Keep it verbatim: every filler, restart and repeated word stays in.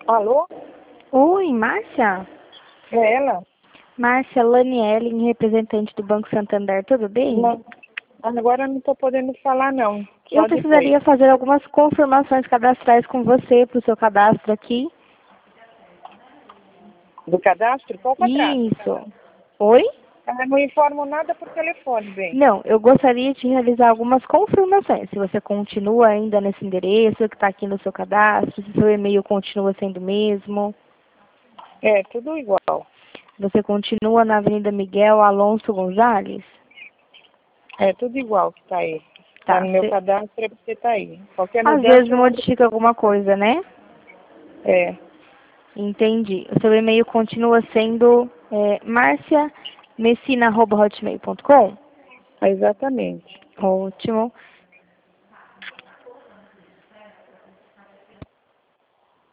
Alô? Oi, Márcia? É ela? Márcia Laniele, representante do Banco Santander, tudo bem? Não. Agora eu não estou podendo falar, não. Só Eu precisaria depois. fazer algumas confirmações cadastrais com você para o seu cadastro aqui. Do cadastro? Qual cadastro? Isso. Oi? Eu não informo nada por telefone, bem. Não, eu gostaria de realizar algumas confirmações. Se você continua ainda nesse endereço que está aqui no seu cadastro, se seu e-mail continua sendo o mesmo. É, tudo igual. Você continua na Avenida Miguel Alonso Gonzalez? É, tudo igual que tá aí. Tá, Tá. no meu Cê... cadastro é porque tá aí. Qualquer Às mudança vezes eu mando. modifica alguma coisa, né? É, Entendi. O seu e-mail continua sendo é, marcia messina arroba hotmail ponto com? exatamente. Ótimo.